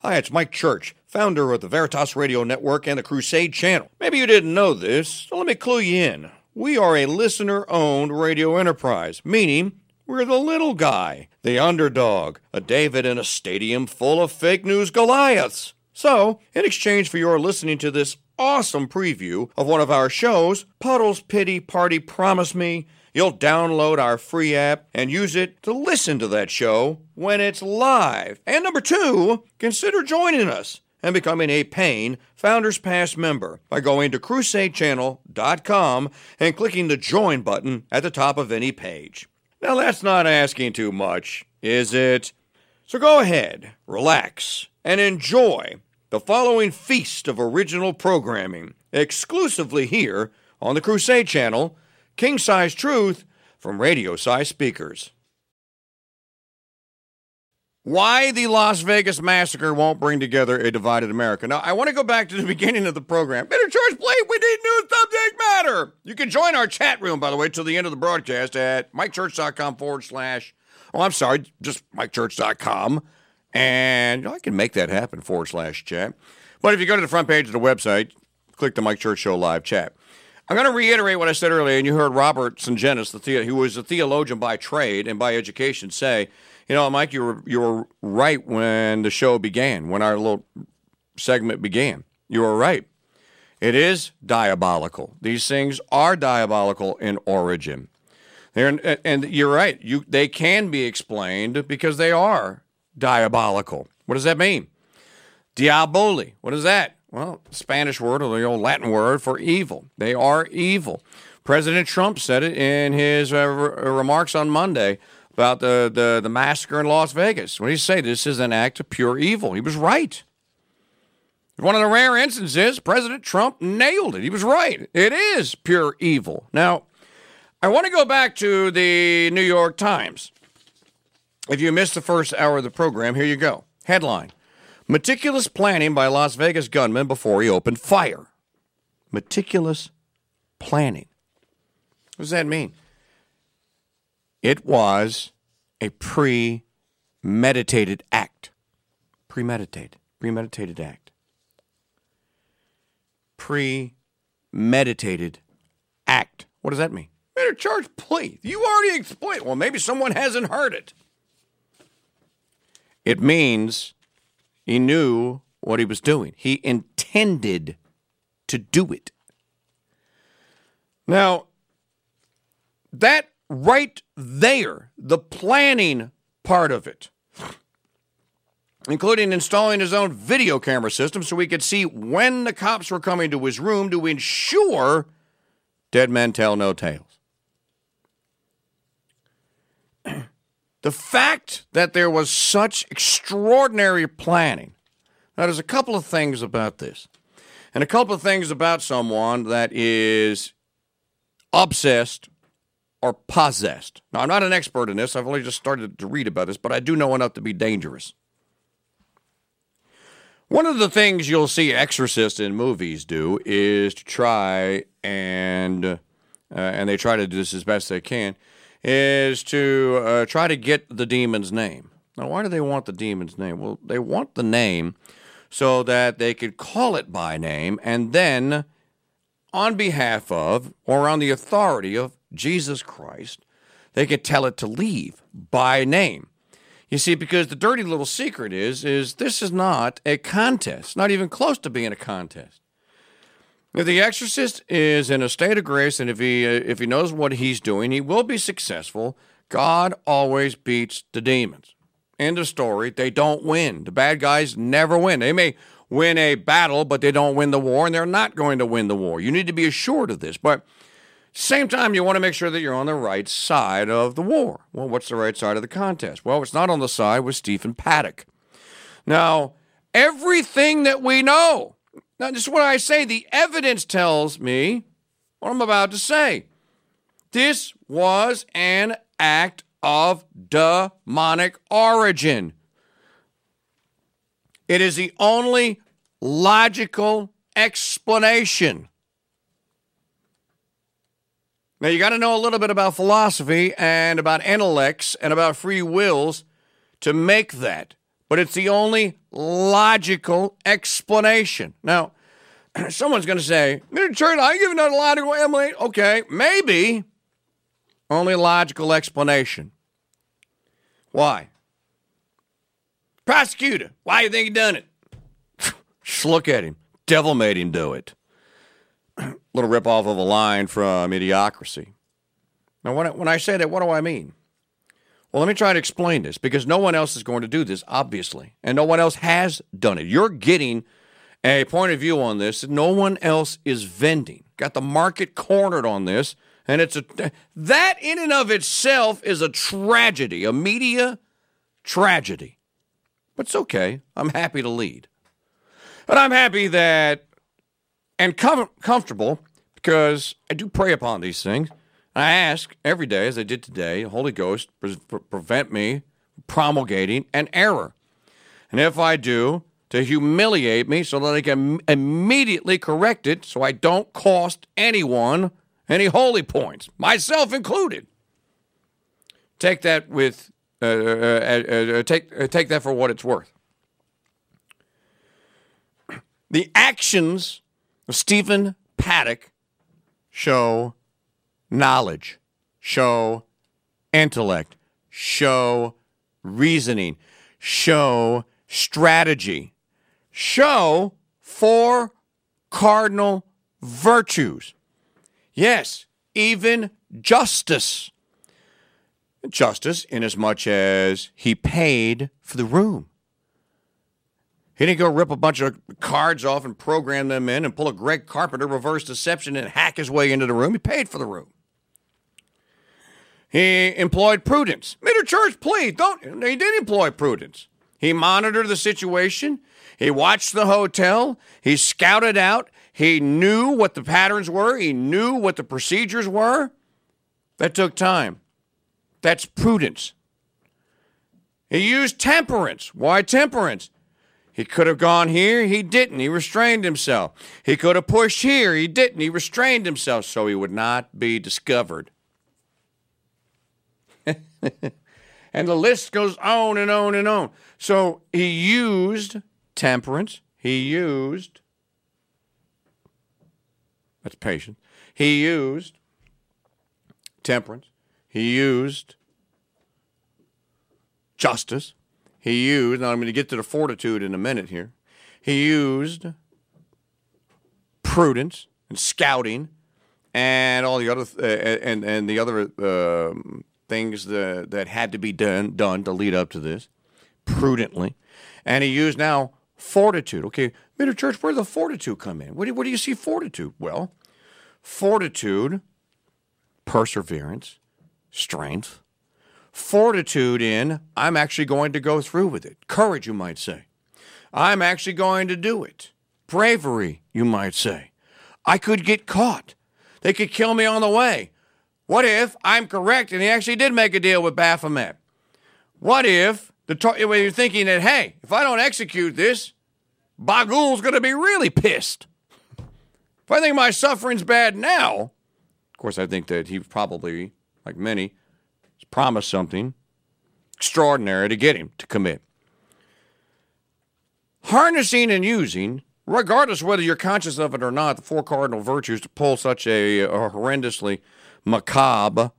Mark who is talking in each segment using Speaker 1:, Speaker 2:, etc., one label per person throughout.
Speaker 1: Hi, it's Mike Church, founder of the Veritas Radio Network and the Crusade Channel. Maybe you didn't know this, so let me clue you in. We are a listener-owned radio enterprise, meaning we're the little guy, the underdog, a David in a stadium full of fake news Goliaths. So, in exchange for your listening to this awesome preview of one of our shows, Puddle's Pity Party Promise Me, you'll download our free app and use it to listen to that show when it's live. And number two, consider joining us and becoming a paying Founders Pass member by going to crusadechannel.com and clicking the join button at the top of any page. Now that's not asking too much, is it? So go ahead, relax, and enjoy the following feast of original programming exclusively here on the Crusade Channel, King-Size Truth from radio-size speakers. Why the Las Vegas Massacre won't bring together a divided America. Now, I want to go back to the beginning of the program. Better Church Plate, we need new subject matter. You can join our chat room, by the way, till the end of the broadcast at MikeChurch.com/ just MikeChurch.com. And I can make that happen, /chat. But if you go to the front page of the website, click the Mike Church Show live chat. I'm going to reiterate what I said earlier, and you heard Robert Sungenis, who was a theologian by trade and by education, say, you know, Mike, you were right when the show began, when our little segment began. You were right. It is diabolical. These things are diabolical in origin. And you're right. They can be explained because they are diabolical. What does that mean? Diaboli. What is that? Well, Spanish word or the old Latin word for evil. They are evil. President Trump said it in his remarks on Monday about the massacre in Las Vegas. What did he say? This is an act of pure evil. He was right. One of the rare instances, President Trump nailed it. He was right. It is pure evil. Now, I want to go back to the New York Times. If you missed the first hour of the program, here you go. Headline: Meticulous planning by Las Vegas gunman before he opened fire. Meticulous planning. What does that mean? It was a premeditated act. Premeditated act. Premeditated act. What does that mean? Better Church, please. You already explained. Well, maybe someone hasn't heard it. It means he knew what he was doing. He intended to do it. Now, that right there, the planning part of it, including installing his own video camera system so he could see when the cops were coming to his room to ensure dead men tell no tales. The fact that there was such extraordinary planning. Now, there's a couple of things about this. And a couple of things about someone that is obsessed or possessed. Now, I'm not an expert in this. I've only just started to read about this, but I do know enough to be dangerous. One of the things you'll see exorcists in movies do is to try and they try to do this as best they can, is to try to get the demon's name. Now, why do they want the demon's name? Well, they want the name so that they could call it by name, and then on behalf of or on the authority of Jesus Christ, they could tell it to leave by name. You see, because the dirty little secret is this is not a contest, not even close to being a contest. If the exorcist is in a state of grace, and if he knows what he's doing, he will be successful. God always beats the demons. End of story. They don't win. The bad guys never win. They may win a battle, but they don't win the war, and they're not going to win the war. You need to be assured of this. But at the same time, you want to make sure that you're on the right side of the war. Well, what's the right side of the contest? Well, it's not on the side with Stephen Paddock. Now, everything that we know, now, this is what I say. The evidence tells me what I'm about to say. This was an act of demonic origin. It is the only logical explanation. Now, you got to know a little bit about philosophy and about intellects and about free wills to make that. but it's the only logical explanation. Now, someone's going to say, Mr. Church, I give another logical explanation. Okay, maybe. Only logical explanation. Why? Prosecutor, why do you think he done it? Just look at him. Devil made him do it. Little ripoff of a line from Idiocracy. Now, when I say that, what do I mean? Well, let me try to explain this, because no one else is going to do this, obviously, and no one else has done it. You're getting a point of view on this that no one else is vending. Got the market cornered on this, and that in and of itself is a tragedy, a media tragedy. But it's okay. I'm happy to lead. And I'm happy that, and comfortable, because I do pray upon these things. I ask every day, as I did today, the Holy Ghost prevent me promulgating an error. And if I do, to humiliate me so that I can immediately correct it so I don't cost anyone any holy points, myself included. Take that with take that for what it's worth. The actions of Stephen Paddock show knowledge, show intellect, show reasoning, show strategy, show 4 cardinal virtues. Yes, even justice. Justice, inasmuch as he paid for the room. He didn't go rip a bunch of cards off and program them in and pull a Greg Carpenter reverse deception and hack his way into the room. He paid for the room. He employed prudence. Mr. Church, please, don't. He did employ prudence. He monitored the situation. He watched the hotel. He scouted out. He knew what the patterns were. He knew what the procedures were. That took time. That's prudence. He used temperance. Why temperance? He could have gone here. He didn't. He restrained himself. He could have pushed here. He didn't. He restrained himself so he would not be discovered. And the list goes on and on and on. So he used temperance. He used, that's patience. He used temperance. He used justice. He used, now I'm going to get to the fortitude in a minute here. He used prudence and scouting and all the other and the other things that had to be done to lead up to this prudently. And he used now fortitude. Okay, Mr. Church, where does the fortitude come in? Where do you see fortitude? Well, fortitude, perseverance, strength. Fortitude in, I'm actually going to go through with it. Courage, you might say. I'm actually going to do it. Bravery, you might say. I could get caught. They could kill me on the way. What if I'm correct and he actually did make a deal with Baphomet? What if when you're thinking that, hey, if I don't execute this, Bagul's going to be really pissed. If I think my suffering's bad now, of course, I think that he probably, like many, promised something extraordinary to get him to commit. Harnessing and using, regardless whether you're conscious of it or not, the 4 cardinal virtues to pull such a horrendously macabre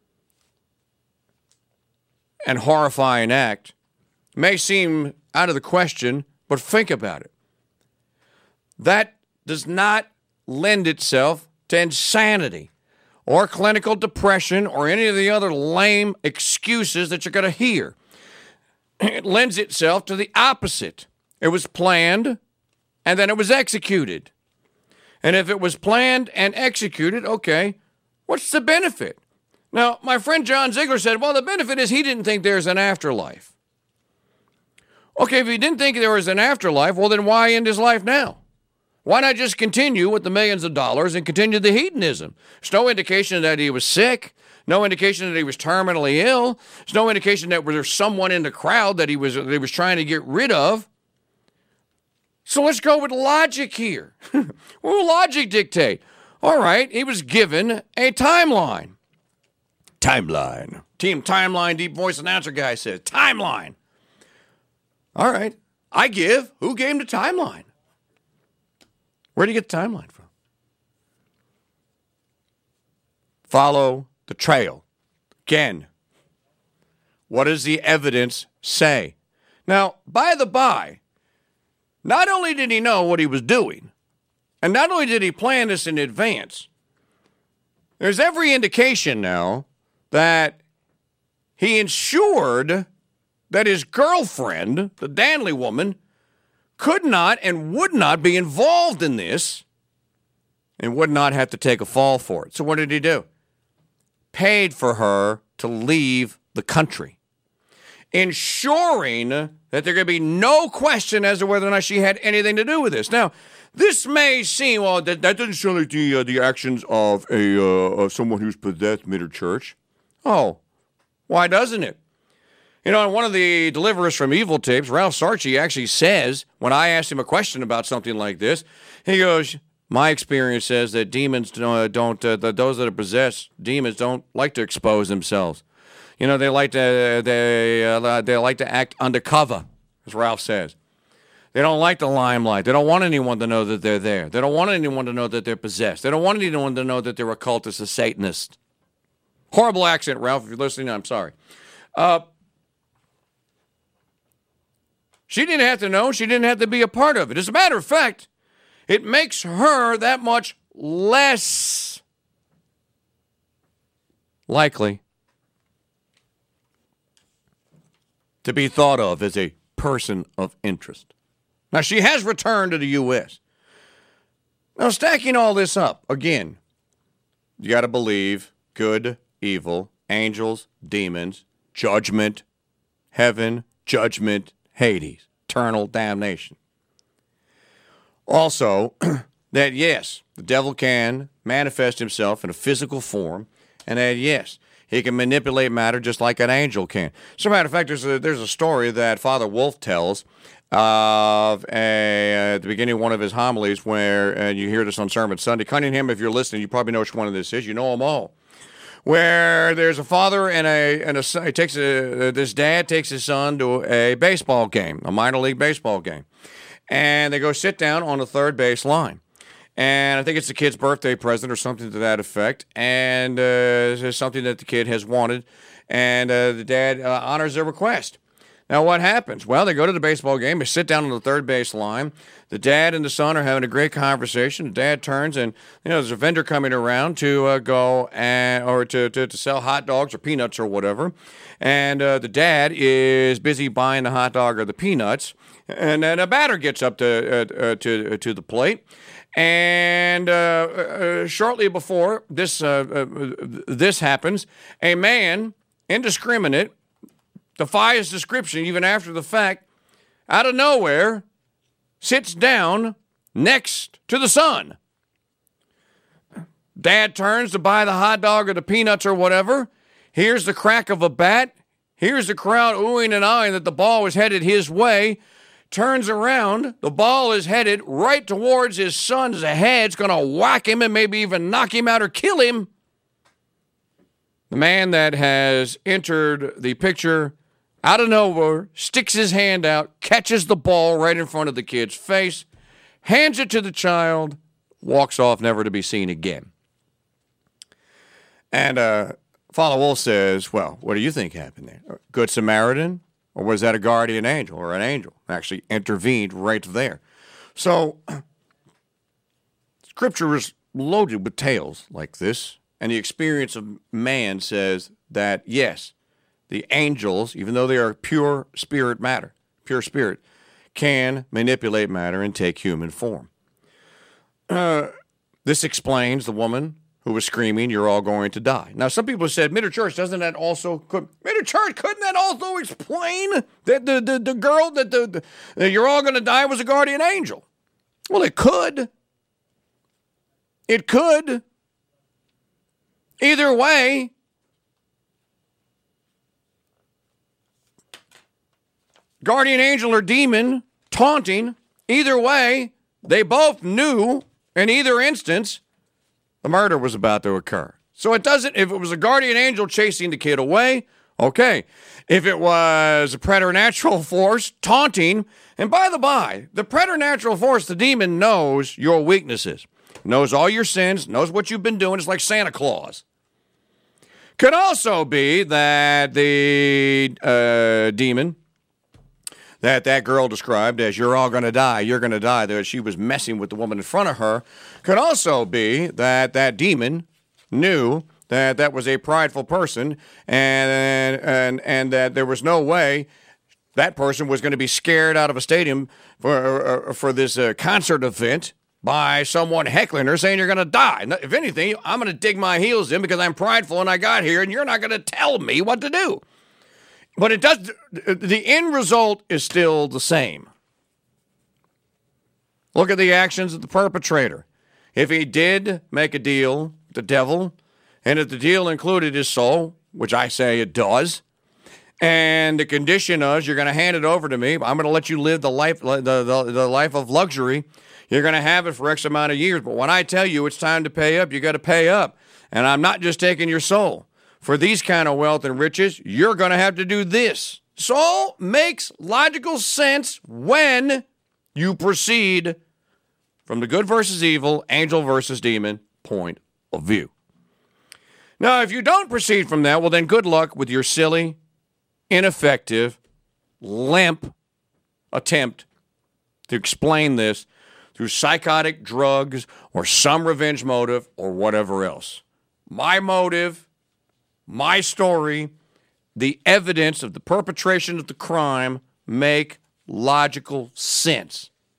Speaker 1: and horrifying act may seem out of the question, but think about it. That does not lend itself to insanity or clinical depression, or any of the other lame excuses that you're going to hear. It lends itself to the opposite. It was planned, and then it was executed. And if it was planned and executed, okay, what's the benefit? Now, my friend John Ziegler said, well, the benefit is he didn't think there's an afterlife. Okay, if he didn't think there was an afterlife, well, then why end his life now? Why not just continue with the millions of dollars and continue the hedonism? There's no indication that he was sick. No indication that he was terminally ill. There's no indication that there's someone in the crowd that he was trying to get rid of. So let's go with logic here. What will logic dictate? All right, he was given a timeline. Timeline. Team Timeline, deep voice announcer guy says, timeline. All right. I give. Who gave him the timeline? Where do you get the timeline from? Follow the trail. Again, what does the evidence say? Now, by the by, not only did he know what he was doing, and not only did he plan this in advance, there's every indication now that he ensured that his girlfriend, the Danley woman, could not and would not be involved in this and would not have to take a fall for it. So what did he do? Paid for her to leave the country, ensuring that there could be no question as to whether or not she had anything to do with this. Now, this may seem, well, that doesn't sound like the actions of someone who's possessed, Mitter Church. Oh, why doesn't it? You know, in one of the Deliverers from Evil tapes, Ralph Sarchie actually says, when I asked him a question about something like this, he goes, my experience says that demons those that are possessed, demons don't like to expose themselves. You know, they like to act undercover, as Ralph says. They don't like the limelight. They don't want anyone to know that they're there. They don't want anyone to know that they're possessed. They don't want anyone to know that they're occultists or Satanists. Horrible accent, Ralph. If you're listening, I'm sorry. She didn't have to know. She didn't have to be a part of it. As a matter of fact, it makes her that much less likely to be thought of as a person of interest. Now, she has returned to the U.S. Now, stacking all this up, again, you got to believe good, evil, angels, demons, judgment, heaven, judgment, Hades, eternal damnation. Also, that yes, the devil can manifest himself in a physical form, and that yes, he can manipulate matter just like an angel can. As a matter of fact, there's a story that Father Wolf tells of at the beginning of one of his homilies where, and you hear this on Sermon Sunday. Cunningham, if you're listening, you probably know which one of this is. You know them all. Where there's a father and a son. This dad takes his son to a baseball game, a minor league baseball game, and they go sit down on the third base line. And I think it's the kid's birthday present or something to that effect. And it's something that the kid has wanted, and the dad honors their request. Now, what happens? Well, they go to the baseball game. They sit down on the third base line. The dad and the son are having a great conversation. The dad turns, and there's a vendor coming around to go or to sell hot dogs or peanuts or whatever. And the dad is busy buying the hot dog or the peanuts. And then a batter gets up to the plate. And shortly before this happens, a man, indiscriminate, defies description even after the fact, out of nowhere, sits down next to the son. Dad turns to buy the hot dog or the peanuts or whatever. Here's the crack of a bat. Here's the crowd oohing and ahhing that the ball was headed his way. Turns around. The ball is headed right towards his son's head. It's going to whack him and maybe even knock him out or kill him. The man that has entered the picture out of nowhere, sticks his hand out, catches the ball right in front of the kid's face, hands it to the child, walks off never to be seen again. And Father Wolf says, well, what do you think happened there? Good Samaritan? Or was that a guardian angel or an angel? Actually intervened right there. So, Scripture is loaded with tales like this, and the experience of man says that, yes, the angels, even though they are pure spirit, can manipulate matter and take human form. This explains the woman who was screaming, "You're all going to die." Now, some people said, Mitter Church, couldn't that also explain that the girl that you're all going to die was a guardian angel? Well, it could. It could. Either way, guardian angel or demon, taunting, either way, they both knew in either instance the murder was about to occur. So it doesn't, if it was a guardian angel chasing the kid away, Okay. If it was a preternatural force, taunting, and by the by, the preternatural force, the demon knows your weaknesses, knows all your sins, knows what you've been doing. It's like Santa Claus. Could also be that the demon that girl described as you're all going to die, that she was messing with the woman in front of her, could also be that demon knew that was a prideful person and that there was no way that person was going to be scared out of a stadium for this concert event by someone heckling her saying you're going to die. If anything, I'm going to dig my heels in because I'm prideful and I got here and you're not going to tell me what to do. But the end result is still the same. Look at the actions of the perpetrator. If he did make a deal with the devil, and if the deal included his soul, which I say it does, and the condition is you're going to hand it over to me, I'm going to let you live the life of luxury. You're going to have it for X amount of years. But when I tell you it's time to pay up, you got to pay up. And I'm not just taking your soul. For these kind of wealth and riches, you're going to have to do this. Soul makes logical sense when you proceed from the good versus evil, angel versus demon point of view. Now, if you don't proceed from that, well, then good luck with your silly, ineffective, limp attempt to explain this through psychotic drugs or some revenge motive or whatever else. My motive, my story, the evidence of the perpetration of the crime make logical sense.